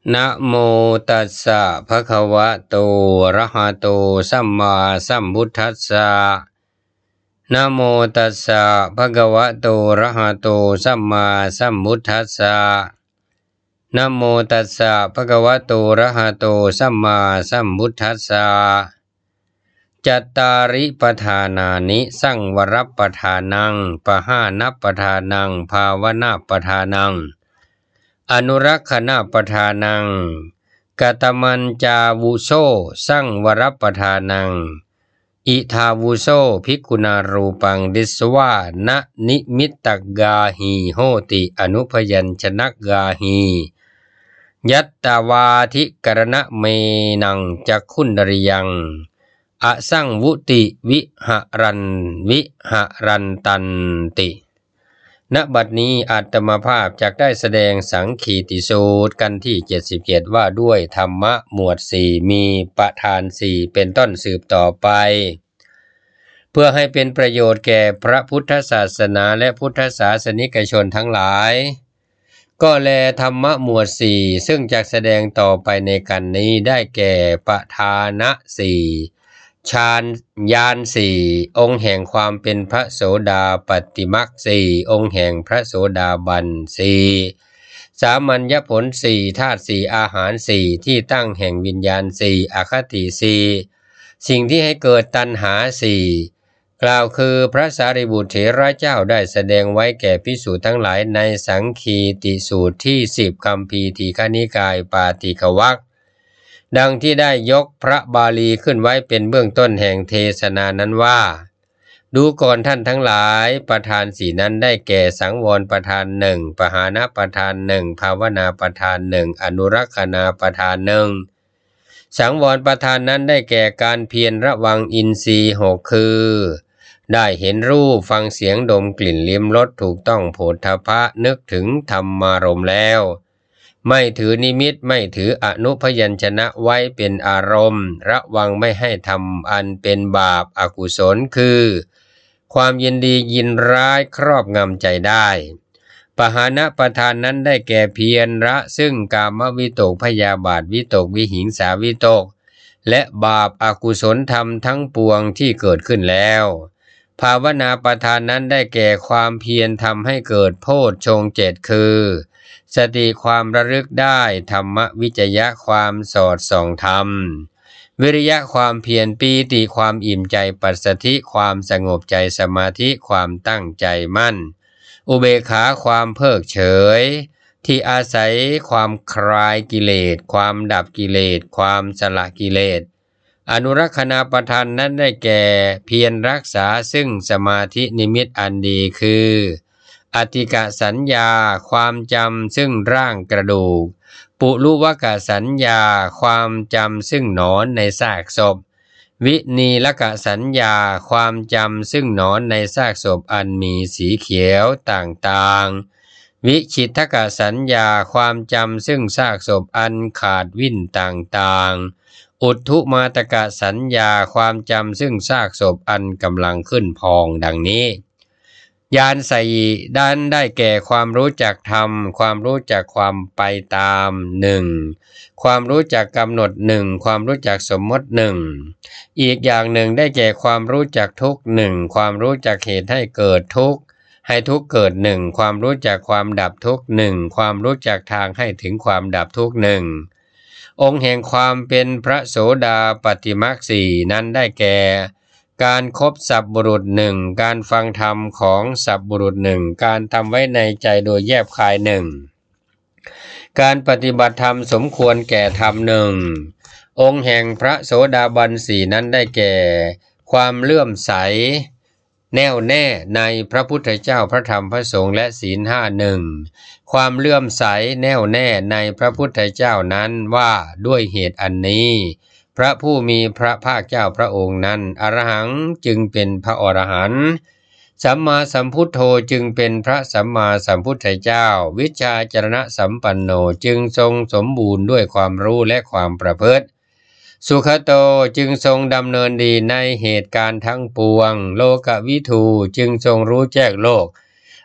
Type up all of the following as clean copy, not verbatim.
นะโมตัสสะภะคะวะโตอะระหะโตสัมมาสัมพุทธัสสะนะโมตัสสะภะคะวะโตอะระหะโตสัมมาสัมพุทธัสสะนะโมตัสสะภะคะวะโตอะระหะโตสัมมาสัมพุทธัสสะจัตตาริปทานานิสังวรปทานังปหานัปปทานังภาวนาปทานังอนุรักขณปทานังกตมัญจาวุโสสังวรปทานังอิทาวุโสภิกขุนารูปังดิสวานะนิมิตตกาหิโหติอนุพยัญชนะกาหิยัตตาวาธิกรณะเมนังจักขุนดริยังอสังวุติวิหรันตันติณบัดนี้อาตมาภาพจักได้แสดงสังคีติสูตรกันที่77ว่าด้วยธรรมะหมวด4มีประธาน4เป็นต้นสืบต่อไปเพื่อให้เป็นประโยชน์แก่พระพุทธศาสนาและพุทธศาสนิกชนทั้งหลายก็แลธรรมะหมวด4ซึ่งจะแสดงต่อไปในกันนี้ได้แก่ประธานะ4ฌานญาณ4องค์แห่งความเป็นพระโสดาปัตติมรรค4องค์แห่งพระโสดาบัน4สามัญญผล4ธาตุ4อาหาร4ที่ตั้งแห่งวิญญาณ4อคติ4สิ่งที่ให้เกิดตัณหา4กล่าวคือพระสารีบุตรเถระเจ้าได้แสดงไว้แก่ภิกษุทั้งหลายในสังคีติสูตรที่10คัมภีร์ทีฆนิกายปาติกวรรคดังที่ได้ยกพระบาลีขึ้นไว้เป็นเบื้องต้นแห่งเทศนานั้นว่าดูก่อนท่านทั้งหลายประธาน4นั้นได้แก่สังวรประธาน1ปหานะประธาน1ภาวนาประธาน1อนุรักขณาประธาน1สังวรประธานนั้นได้แก่การเพียรระวังอินทรีย์6คือได้เห็นรูปฟังเสียงดมกลิ่นลิ้มรสถูกต้องโผฏฐัพพะนึกถึงธรรมารมณ์แล้วไม่ถือนิมิตไม่ถืออนุพยัญชนะไว้เป็นอารมณ์ระวังไม่ให้ทำอันเป็นบาปอกุศลคือความยินดียินร้ายครอบงำใจได้ปหานะประธานนั้นได้แก่เพียรละซึ่งกามวิตกพยาบาทวิตกวิหิงสาวิตกและบาปอกุศลธรรมทั้งปวงที่เกิดขึ้นแล้วภาวนาประธานนั้นได้แก่ความเพียรทำให้เกิดโพชฌงค์7คือสติความระลึกได้ธรรมวิจยะความสอดส่องธรรมวิริยะความเพียรปีติความอิ่มใจปัสสธิความสงบใจสมาธิความตั้งใจมั่นอุเบกขาความเพิกเฉยที่อาศัยความคลายกิเลสความดับกิเลสความสละกิเลสอนุรักขณาประธานนั้นได้แก่เพียรรักษาซึ่งสมาธินิมิตอันดีคืออติกะสัญญาความจำซึ่งร่างกระดูกปุรุวกสัญญาความจำซึ่งหนอนในซากศพวินีลกสัญญาความจำซึ่งหนอนในซากศพอันมีสีเขียวต่างๆวิชิตกสัญญาความจำซึ่งซากศพอันขาดวิ่นต่างๆอุทธุมาตกสัญญาความจำซึ่งซากศพอันกำลังขึ้นพองดังนี้ญาณ4ด้านได้แก่ความรู้จักธรรมความรู้จักความไปตาม1ความรู้จักกำหนด1ความรู้จักสมมติ1อีกอย่างหนึ่งได้แก่ความรู้จักทุกข์1ความรู้จักเหตุให้เกิดทุกข์ให้ทุกข์เกิด1ความรู้จักความดับทุกข์1ความรู้จักทางให้ถึงความดับทุกข์1องค์แห่งความเป็นพระโสดาปัตติมรรค4นั้นได้แก่การคบสัพบุรุษ1การฟังธรรมของสัพบุรุษ1การทำไว้ในใจโดยแยบคาย1การปฏิบัติธรรมสมควรแก่ธรรม1องค์แห่งพระโสดาบัน4นั้นได้แก่ความเลื่อมใสแน่วแน่ในพระพุทธเจ้าพระธรรมพระสงฆ์และศีล5ความเลื่อมใสแน่วแน่ในพระพุทธเจ้านั้นว่าด้วยเหตุอันนี้พระผู้มีพระภาคเจ้าพระองค์นั้นอรหังจึงเป็นพระอรหันต์สัมมาสัมพุทโธจึงเป็นพระสัมมาสัมพุทธเจ้าวิชชาจรณะสัมปันโนจึงทรงสมบูรณ์ด้วยความรู้และความประพฤติสุขโตจึงทรงดำเนินดีในเหตุการณ์ทั้งปวงโลกวิทูจึงทรงรู้แจ้งโลก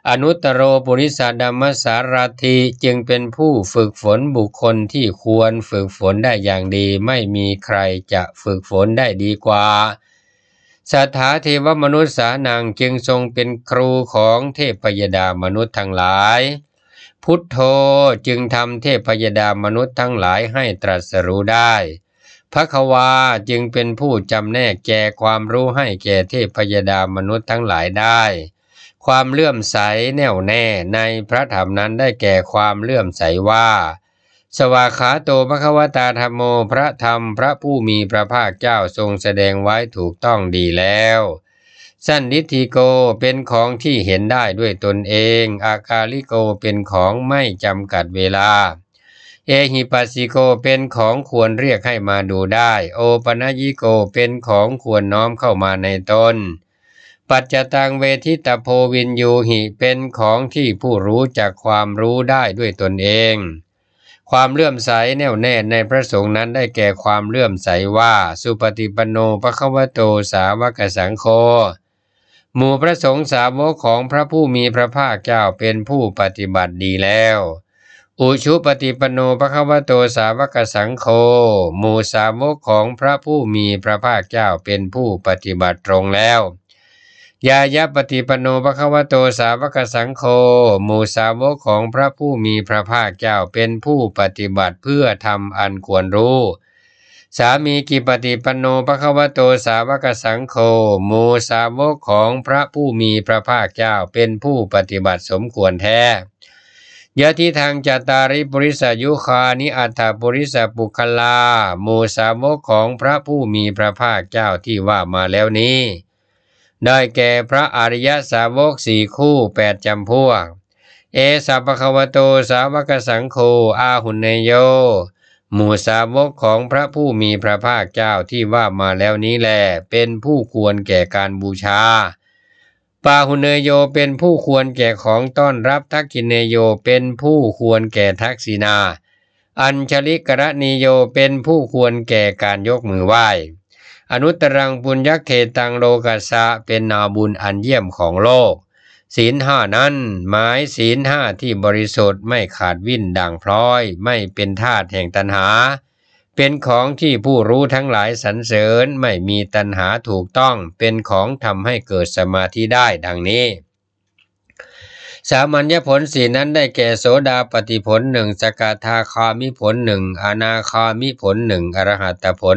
อนุตตโรปุริสดัมมสารถิจึงเป็นผู้ฝึกฝนบุคคลที่ควรฝึกฝนได้อย่างดีไม่มีใครจะฝึกฝนได้ดีกว่าสัทธาเทวมนุษย์สานังจึงทรงเป็นครูของเทพยดามนุษย์ทั้งหลายพุทโธจึงทำเทพยดามนุษย์ทั้งหลายให้ตรัสรู้ได้ภควาจึงเป็นผู้จำแนกแจกความรู้ให้แก่เทพยดามนุษย์ทั้งหลายได้ความเลื่อมใสแน่วแน่ในพระธรรมนั้นได้แก่ความเลื่อมใสว่าสวากขาโตภควตาธัมโมพระธรรมพระผู้มีพระภาคเจ้าทรงแสดงไว้ถูกต้องดีแล้วสันนิธิโกเป็นของที่เห็นได้ด้วยตนเองอากาลิโกเป็นของไม่จำกัดเวลาเอหิปัสสิโกเป็นของควรเรียกให้มาดูได้โอปนัญญิโกเป็นของควรน้อมเข้ามาในตนปัจจตังเวทิตโพวินยูหิเป็นของที่ผู้รู้จักความรู้ได้ด้วยตนเองความเลื่อมใสแน่วแน่ในพระสงฆ์นั้นได้แก่ความเลื่อมใสว่าสุปฏิปันโนภควโตสาวกสังโฆหมู่พระสงฆ์สาวกของพระผู้มีพระภาคเจ้าเป็นผู้ปฏิบัติดีแล้วอุชุปฏิปันโนภควโตสาวกสังโฆหมู่สาวกของพระผู้มีพระภาคเจ้าเป็นผู้ปฏิบัติตรงแล้วยายะปฏิปันโนภควโตสาวกสังโฆหมู่สาวกของพระผู้มีพระภาคเจ้าเป็นผู้ปฏิบัติเพื่อทำอันควรรู้สามีกิปฏิปันโนภควโตสาวกสังโฆหมู่สาวกของพระผู้มีพระภาคเจ้าเป็นผู้ปฏิบัติสมควรแท้ยะทิทางจัตตาริปุริสยุคานิอัตถปุริสปุคลาหมู่สาวกของพระผู้มีพระภาคเจ้าที่ว่ามาแล้วนี้ได้แก่พระอริยสาวก4 คู่8 จำพวกเอสัพพควโตสาวกสังโฆอาหุเนโยหมู่สาวกของพระผู้มีพระภาคเจ้าที่ว่ามาแล้วนี้แลเป็นผู้ควรแก่การบูชาปาหุเนโยเป็นผู้ควรแก่ของต้อนรับทักขิเนโยเป็นผู้ควรแก่ทักษิณาอัญชลิกรณีโยเป็นผู้ควรแก่การยกมือไหว้อนุตตรังปุญญเขตังโลกัสสะเป็นนาบุญอันเยี่ยมของโลกศีล 5นั้นหมายศีล 5ที่บริสุทธิ์ไม่ขาดวิ่นด่างพร้อยไม่เป็นทาสแห่งตัณหาเป็นของที่ผู้รู้ทั้งหลายสรรเสริญไม่มีตัณหาถูกต้องเป็นของทำให้เกิดสมาธิได้ดังนี้สามัญญผล4นั้นได้แก่โสดาปัตติผล1สกทาคามิผล1อนาคามิผล1อรหัตตผล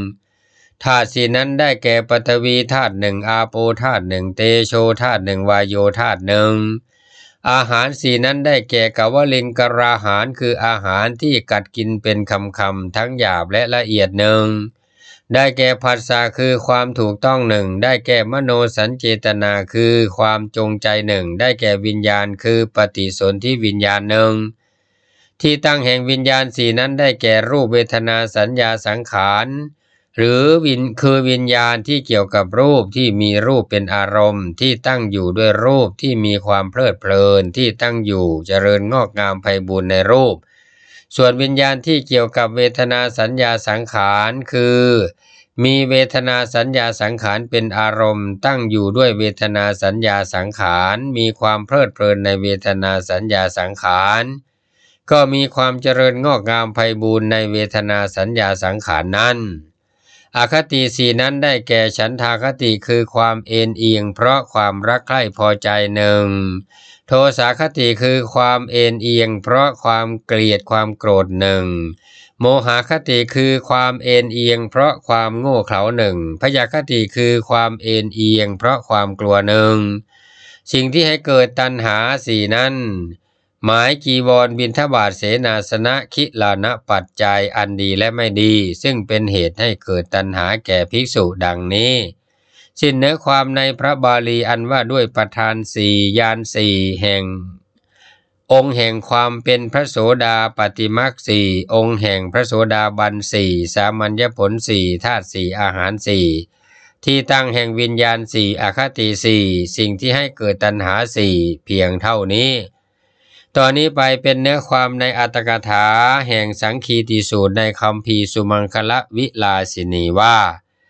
1ธาตุ4นั้นได้แก่ปฐวีธาตุ1อาโปธาตุ1เตโชธาตุ1วายโยธาตุ1อาหาร4นั้นได้แก่กวลิงกราหารคืออาหารที่กัดกินเป็นคำทั้งหยาบและละเอียด1ได้แก่ผัสสะคือความถูกต้อง1ได้แก่มโนสัญเจตนาคือความจงใจ1ได้แก่วิญญาณคือปฏิสนธิวิญญาณ1ที่ตั้งแห่งวิญญาณ4นั้นได้แก่รูปเวทนาสัญญาสังขารหรือคือวิญญาณที่เกี่ยวกับรูปที่มีรูปเป็นอารมณ์ที่ตั้งอยู่ด้วยรูปที่มีความเพลิดเพลินที่ตั้งอยู่เจริญงอกงามไพบูรณ์ในรูปส่วนวิญญาณที่เกี่ยวกับเวทนาสัญญาสังขารคือมีเวทนาสัญญาสังขารเป็นอารมณ์ตั้งอยู่ด้วยเวทนาสัญญาสังขารมีความเพลิดเพลินในเวทนาสัญญาสังขารก็มีความเจริญงอกงามไพบูรณ์ในเวทนาสัญญาสังขารนั้นอคติ4นั้นได้แก่ฉันทาคติคือความเอ็นเอียงเพราะความรักใคร่พอใจ1โทสาคติคือความเอ็นเอียงเพราะความเกลียดความโกรธ1โมหคติคือความเอ็นเอียงเพราะความโง่เขลา1พยาคติคือความเอ็นเอียงเพราะความกลัว1สิ่งที่ให้เกิดตัณหา4นั้นหมายจีวรบิณฑบาตเสนาสนะคิลานะปัจจัยอันดีและไม่ดีซึ่งเป็นเหตุให้เกิดตัณหาแก่ภิกษุดังนี้สิ้นเนื้อความในพระบาลีอันว่าด้วยประธาน4ญาณ4แห่งองค์แห่งความเป็นพระโสดาปัตติมรรค4องค์แห่งพระโสดาบัน4สามัญญผล4ธาตุ4อาหาร4ที่ตั้งแห่งวิญญาณ4อคติ4สิ่งที่ให้เกิดตัณหา4เพียงเท่านี้ตอนนี้ไปเป็นเนื้อความในอัตถกถาแห่งสังคีติสูตรในคัมภีร์สุมังคละวิลาสินีว่า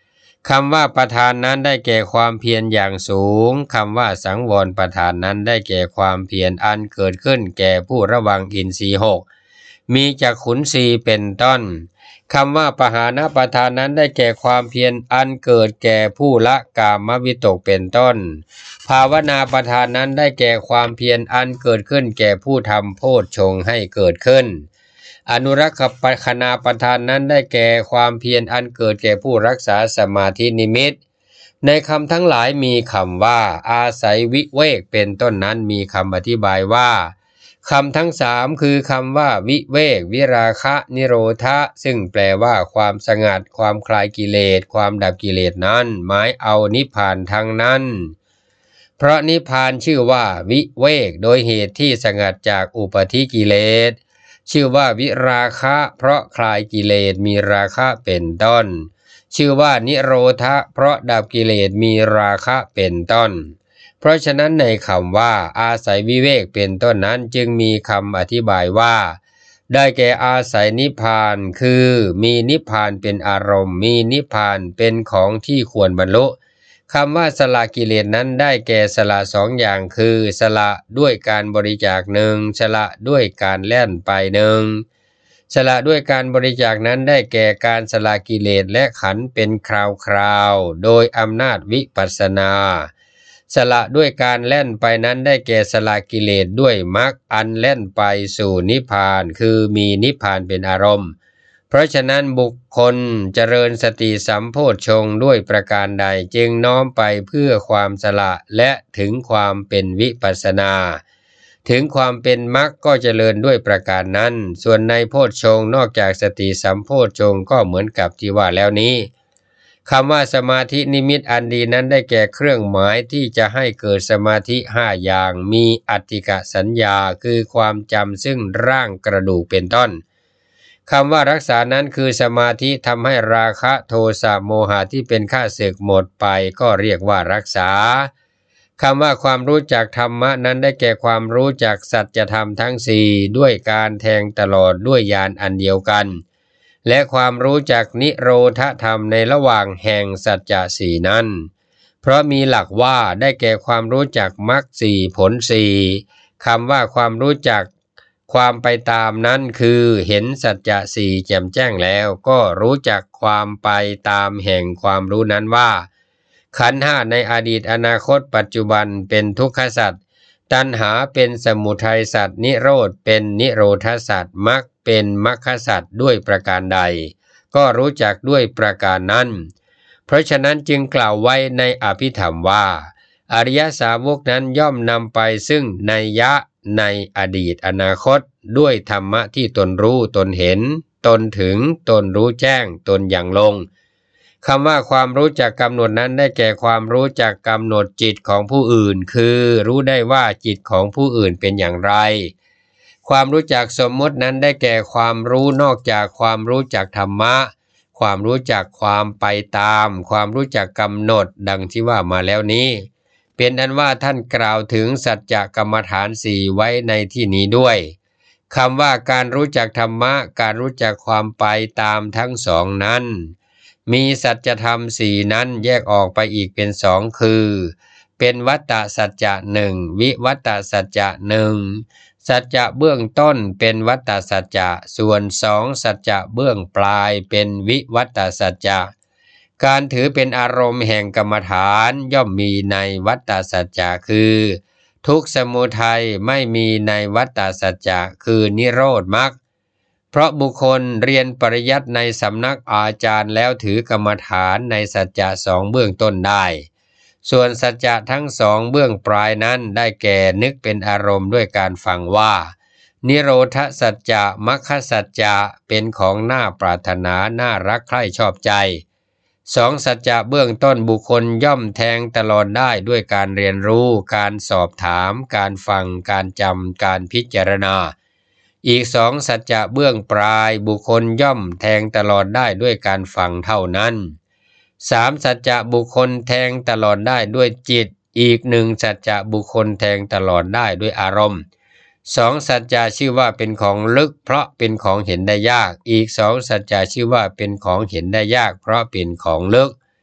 คำว่าประธานนั้นได้แก่ความเพียรอย่างสูงคำว่าสังวรประธานนั้นได้แก่ความเพียรอันเกิดขึ้นแก่ผู้ระวังอินทรีย์หกมีจักขุนสีเป็นต้นคำว่าปหานประธานนั้นได้แก่ความเพียรอันเกิดแก่ผู้ละกามวิตกเป็นต้นภาวนาประธานนั้นได้แก่ความเพียรอันเกิดขึ้นแก่ผู้ทำโพชฌงค์ให้เกิดขึ้นอนุรักษปคณาประธานนั้นได้แก่ความเพียรอันเกิดแก่ผู้รักษาสมาธินิมิตในคำทั้งหลายมีคำว่าอาศัยวิเวกเป็นต้นนั้นมีคำอธิบายว่าคำทั้งสามคือคำว่าวิเวกวิราคะนิโรธะซึ่งแปลว่าความสงัดความคลายกิเลสความดับกิเลสนั้นหมายเอานิพพานทั้งนั้นเพราะนิพพานชื่อว่าวิเวกโดยเหตุที่สงัดจากอุปธิกิเลสชื่อว่าวิราคะเพราะคลายกิเลสมีราคะเป็นต้นชื่อว่านิโรธะเพราะดับกิเลสมีราคะเป็นต้นเพราะฉะนั้นในคำว่าอาศัยวิเวกเป็นต้นนั้นจึงมีคำอธิบายว่าได้แก่อาศัยนิพพานคือมีนิพพานเป็นอารมณ์มีนิพพานเป็นของที่ควรบรรลุคำว่าสละกิเลสนั้นได้แก่สละสองอย่างคือสละด้วยการบริจาคหนึ่งสละด้วยการแล่นไปหนึ่งสละด้วยการบริจาคนั้นได้แก่การสละกิเลสและขันธ์เป็นคราวๆโดยอำนาจวิปัสสนาสละด้วยการแล่นไปนั้นได้แก่สละกิเลสด้วยมรรคอันแล่นไปสู่นิพพานคือมีนิพพานเป็นอารมณ์เพราะฉะนั้นบุคคลเจริญสติสัมโพชฌงค์ด้วยประการใดจึงน้อมไปเพื่อความสละและถึงความเป็นวิปัสสนาถึงความเป็นมรรคก็เจริญด้วยประการนั้นส่วนในโพชฌงค์นอกจากสติสัมโพชฌงค์ก็เหมือนกับที่ว่าแล้วนี้คำว่าสมาธินิมิตอันดีนั้นได้แก่เครื่องหมายที่จะให้เกิดสมาธิ5อย่างมีอัตติกสัญญาคือความจำซึ่งร่างกระดูกเป็นต้นคำว่ารักษานั้นคือสมาธิทำให้ราคะโทสะโมหะที่เป็นข้าศึกหมดไปก็เรียกว่ารักษาคำว่าความรู้จักธรรมะนั้นได้แก่ความรู้จักสัจธรรมทั้งสี่ด้วยการแทงตลอดด้วยญาณอันเดียวกันและความรู้จักนิโรธธรรมในระหว่างแห่งสัจจะสี่นั้นเพราะมีหลักว่าได้แก่ความรู้จักมรรคสี่ผลสี่คำว่าความรู้จักความไปตามนั้นคือเห็นสัจจะสี่แจ่มแจ้งแล้วก็รู้จักความไปตามแห่งความรู้นั้นว่าขันธ์ห้าในอดีตอนาคตปัจจุบันเป็นทุกขสัจตัณหาเป็นสมุทัยสัจนิโรธเป็นนิโรธสัจมรรคเป็นมรรคสัจด้วยประการใดก็รู้จักด้วยประการนั้นเพราะฉะนั้นจึงกล่าวไว้ในอภิธรรมว่าอริยสาวกนั้นย่อมนำไปซึ่งนัยยะในอดีตอนาคตด้วยธรรมะที่ตนรู้ตนเห็นตนถึงตนรู้แจ้งตนอย่างลงคำว่าความรู้จักกำหนดนั้นได้แก่ความรู้จักกำหนดจิตของผู้อื่นคือรู้ได้ว่าจิตของผู้อื่นเป็นอย่างไรความรู้จักสมมตินั้นได้แก่ความรู้นอกจากความรู้จักธรรมะความรู้จักความไปตามความรู้จักกำหนดดังที่ว่ามาแล้วนี้เป็นอันว่าท่านกล่าวถึงสัจจะกรรมฐานสี่ไว้ในที่นี้ด้วยคำว่าการรู้จักธรรมะการรู้จักความไปตามทั้งสองนั้นมีสัจธรรมสี่นั้นแยกออกไปอีกเป็นสองคือเป็นวัตตสัจจะหนึ่งวิวัตตสัจจะหนึ่งสัจจะเบื้องต้นเป็นวัตตสัจจะส่วนสองสัจจะเบื้องปลายเป็นวิวัตตสัจจะการถือเป็นอารมณ์แห่งกรรมฐานย่อมมีในวัตตสัจจะคือทุกข์สมุทัยไม่มีในวัตตสัจจะคือนิโรธมรรคเพราะบุคคลเรียนปริยัติในสำนักอาจารย์แล้วถือกรรมฐานในสัจจะสองเบื้องต้นได้ส่วนสัจจะทั้งสองเบื้องปลายนั้นได้แก่นึกเป็นอารมณ์ด้วยการฟังว่านิโรธสัจจะมรรคสัจจะเป็นของน่าปรารถนาน่ารักใคร่ชอบใจสองสัจจะเบื้องต้นบุคคลย่อมแทงตลอดได้ด้วยการเรียนรู้การสอบถามการฟังการจำการพิจารณาอีกสองสัจจะเบื้องปลายบุคคลย่อมแทงตลอดได้ด้วยการฟังเท่านั้นสามสัจจะบุคคลแทงตลอดได้ด้วยจิตอีกหนึ่งสัจจะบุคคลแทงตลอดได้ด้วยอารมณ์สองสัจจะชื่อว่าเป็นของลึกเพราะเป็นของเห็นได้ยากอีกสองสัจจะชื่อว่าเป็นของเห็นได้ยากเพราะเป็นของลึก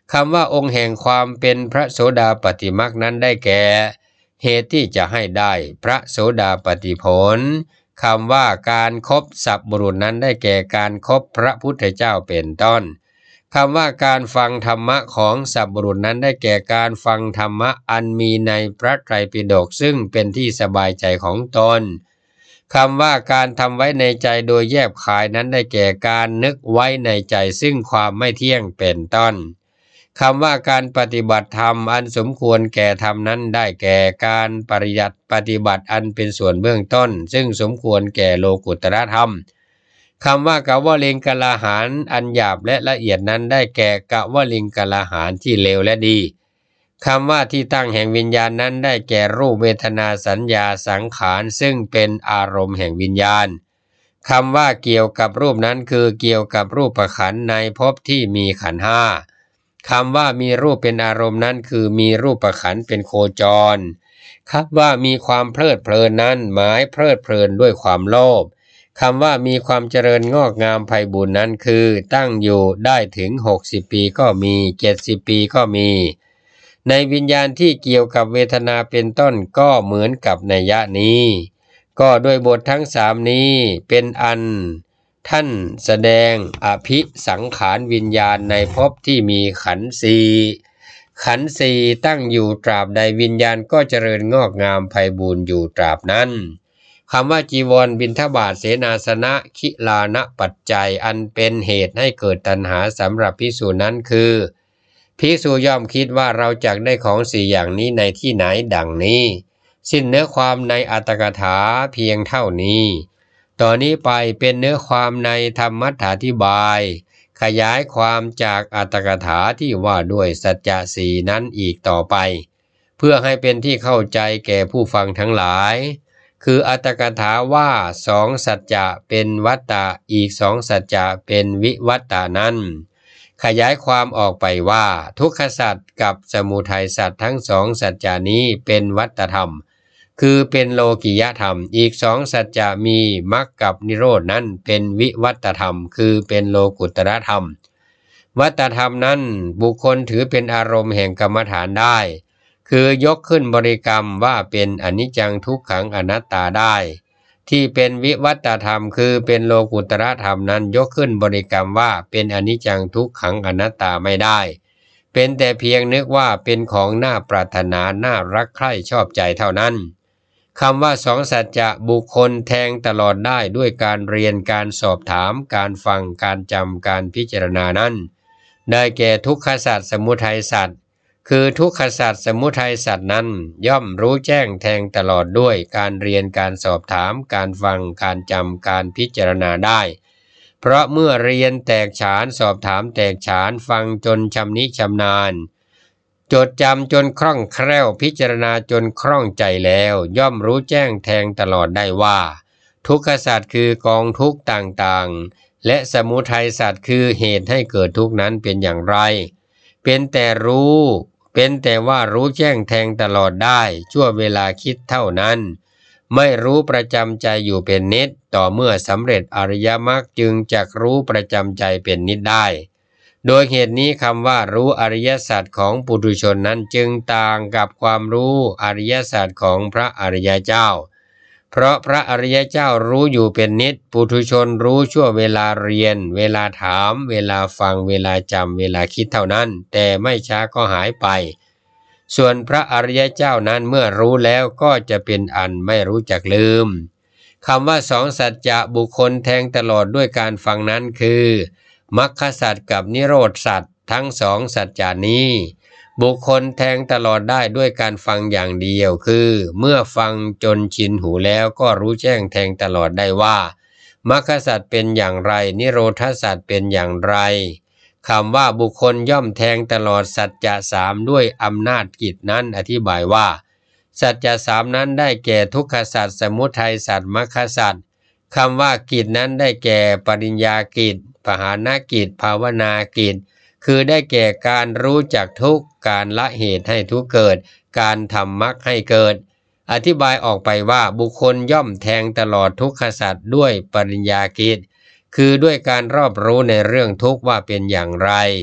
คำว่าองค์แห่งความเป็นพระโสดาปัตติมรรคนั้นได้แก่เหตุที่จะให้ได้พระโสดาปัตติผลคำว่าการคบสัพบุรุษนั้นได้แก่การคบพระพุทธเจ้าเป็นต้นคำว่าการฟังธรรมะของสัพบุรุษนั้นได้แก่การฟังธรรมะอันมีในพระไตรปิฎกซึ่งเป็นที่สบายใจของตนคำว่าการทำไว้ในใจโดยแยบคายนั้นได้แก่การนึกไว้ในใจซึ่งความไม่เที่ยงเป็นต้นคำว่าการปฏิบัติธรรมอันสมควรแก่ธรรมนั้นได้แก่การปริยัติปฏิบัติอันเป็นส่วนเบื้องต้นซึ่งสมควรแก่โลกุตตรธรรมคำว่ากวลิงกลาหารอันหยาบและละเอียดนั้นได้แก่กวลิงกลาหารที่เลวและดีคำว่าที่ตั้งแห่งวิญญาณนั้นได้แก่รูปเวทนาสัญญาสังขารซึ่งเป็นอารมณ์แห่งวิญญาณคำว่าเกี่ยวกับรูปนั้นคือเกี่ยวกับรูปขันธ์ในภพที่มีขันธ์ห้าคำว่ามีรูปเป็นอารมณ์นั้นคือมีรูปขันธ์เป็นโคจรคำว่ามีความเพลิดเพลินนั้นหมายเพลิดเพลินด้วยความโลภคำว่ามีความเจริญงอกงามไพบูลย์นั้นคือตั้งอยู่ได้ถึง60 ปีก็มี70 ปีก็มีในวิญญาณที่เกี่ยวกับเวทนาเป็นต้นก็เหมือนกับนัยยะนี้ก็โดยบททั้งสามนี้เป็นอันท่านแสดงอภิสังขารวิญญาณในภพที่มีขันธ์สี่ขันธ์สี่ตั้งอยู่ตราบใดวิญญาณก็เจริญงอกงามไพบูลย์อยู่ตราบนั้นคำว่าจีวรบิณฑบาตเสนาสนะคิลานะปัจจัยอันเป็นเหตุให้เกิดตัณหาสำหรับภิกษุนั้นคือภิกษุย่อมคิดว่าเราจักได้ของสี่อย่างนี้ในที่ไหนดังนี้สิ้นเนื้อความในอัตถกถาเพียงเท่านี้ต่อนนี้ไปเป็นเนื้อความในธรรมัฏฐาธิบายขยายความจากอัตถกถาที่ว่าด้วยสัจจะสี่นั้นอีกต่อไปเพื่อให้เป็นที่เข้าใจแก่ผู้ฟังทั้งหลายคืออัตถกถาว่าสองสัจจะเป็นวัตตะอีกสองสัจจะเป็นวิวัตตะนั้นขยายความออกไปว่าทุกขสัจกับสมุทัยสัจทั้งสองสัจจานี้เป็นวัตตธรรมคือเป็นโลกิยธรรมอีกสองสัจจะมีมรรคกับนิโรธนั้นเป็นวิวัตธรรมคือเป็นโลกุตตรธรรมวัตธรรมนั้นบุคคลถือเป็นอารมณ์แห่งกรรมฐานได้คือยกขึ้นบริกรรมว่าเป็นอนิจจังทุกขังอนัตตาได้ที่เป็นวิวัตธรรมคือเป็นโลกุตตรธรรมนั้นยกขึ้นบริกรรมว่าเป็นอนิจจังทุกขังอนัตตาไม่ได้เป็นแต่เพียงนึกว่าเป็นของน่าปรารถนาน่ารักใคร่ชอบใจเท่านั้นคำว่าสองสัจจะบุคคลแทงตลอดได้ด้วยการเรียนการสอบถามการฟังการจำการพิจารณานั้นได้แก่ทุกขสัจสมุทัยสัจคือทุกขสัจสมุทัยสัจนั้นย่อมรู้แจ้งแทงตลอดด้วยการเรียนการสอบถามการฟังการจำการพิจารณาได้เพราะเมื่อเรียนแตกฉานสอบถามแตกฉานฟังจนชำนิชำนาญจดจำจนคล่องแคล่วพิจารณาจนคล่องใจแล้วย่อมรู้แจ้งแทงตลอดได้ว่าทุกขสัจคือกองทุกข์ต่างๆและสมุทัยสัจคือเหตุให้เกิดทุกข์นั้นเป็นอย่างไรเป็นแต่ว่ารู้แจ้งแทงตลอดได้ชั่วเวลาคิดเท่านั้นไม่รู้ประจำใจอยู่เป็นนิดต่อเมื่อสำเร็จอริยมรรคจึงจักรู้ประจำใจเป็นนิดได้โดยเหตุนี้คำว่ารู้อริยสัจของปุถุชนนั้นจึงต่างกับความรู้อริยสัจของพระอริยเจ้าเพราะพระอริยเจ้ารู้อยู่เป็นนิจปุถุชนรู้ชั่วเวลาเรียนเวลาถามเวลาฟังเวลาจำเวลาคิดเท่านั้นแต่ไม่ช้าก็หายไปส่วนพระอริยเจ้านั้นเมื่อรู้แล้วก็จะเป็นอันไม่รู้จักลืมคำว่าสองสัจจะบุคคลแทงตลอดด้วยการฟังนั้นคือมรรคสัจกับนิโรธสัจทั้งสองสัจจานี้บุคคลแทงตลอดได้ด้วยการฟังอย่างเดียวคือเมื่อฟังจนชินหูแล้วก็รู้แจ้งแทงตลอดได้ว่ามรรคสัจเป็นอย่างไรนิโรธสัจเป็นอย่างไรคำว่าบุคคลย่อมแทงตลอดสัจจะสามด้วยอำนาจกิจนั้นอธิบายว่าสัจจะสามนั้นได้แก่ทุกขสัจสมุทัยสัจมรรคสัจคำว่ากิจนั้นได้แก่ปริญญากิจปหานกิจภาวนากิจคือได้แก่การรู้จักทุกข์การละเหตุให้ทุกข์เกิดการทำมรรคให้เกิดอธิบายออกไปว่าบุคคลย่อมแทงตลอดทุกขสัจด้วยปริญญากิจคือด้วยการรอบรู้ในเรื่องทุกข์ว่าเป็นอย่างไร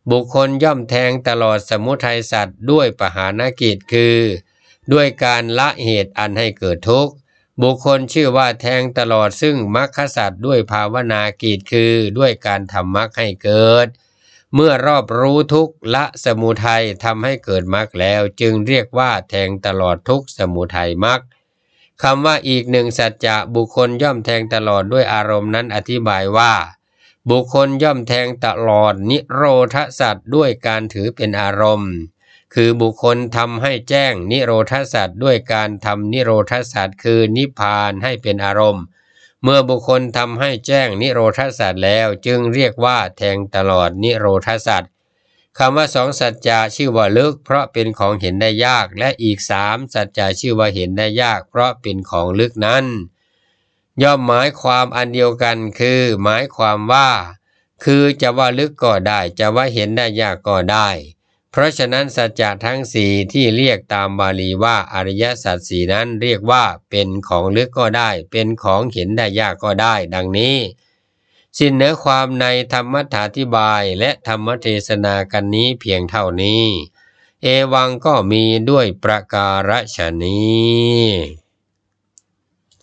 บุคคลย่อมแทงตลอดสมุทัยสัตว์ด้วยปหานกิจคือด้วยการละเหตุอันให้เกิดทุกข์บุคคลชื่อว่าแทงตลอดซึ่งมรรคสัตว์ด้วยภาวนากิจคือด้วยการทำมรรคให้เกิดเมื่อรอบรู้ทุกข์ละสมุทัยทำให้เกิดมรรคแล้วจึงเรียกว่าแทงตลอดทุกข์สมุทัยมรรคคำว่าอีกหนึ่งสัจจะบุคคลย่อมแทงตลอดด้วยอารมณ์นั้นอธิบายว่าบุคคลย่อมแทงตลอดนิโรธสัตว์ด้วยการถือเป็นอารมณ์คือบุคคลทำให้แจ้งนิโรธสัตว์ด้วยการทำนิโรธสัตว์คือนิพพานให้เป็นอารมณ์เมื่อบุคคลทำให้แจ้งนิโรธสัตว์แล้วจึงเรียกว่าแทงตลอดนิโรธสัตว์คำว่าสองสัจจะชื่อว่าลึกเพราะเป็นของเห็นได้ยากและอีกสามสัจจะชื่อว่าเห็นได้ยากเพราะเป็นของลึกนั้นย่อมหมายความอันเดียวกันคือหมายความว่าคือจะว่าลึกก็ได้จะว่าเห็นได้ยากก็ได้เพราะฉะนั้นสัจจะทั้งสี่ที่เรียกตามบาลีว่าอริยสัจสี่นั้นเรียกว่าเป็นของลึกก็ได้เป็นของเห็นได้ยากก็ได้ดังนี้สิ้นเนื้อความในธรรมถาธิบายและธรรมเทศนากันนี้เพียงเท่านี้เอวังก็มีด้วยประการฉะนี้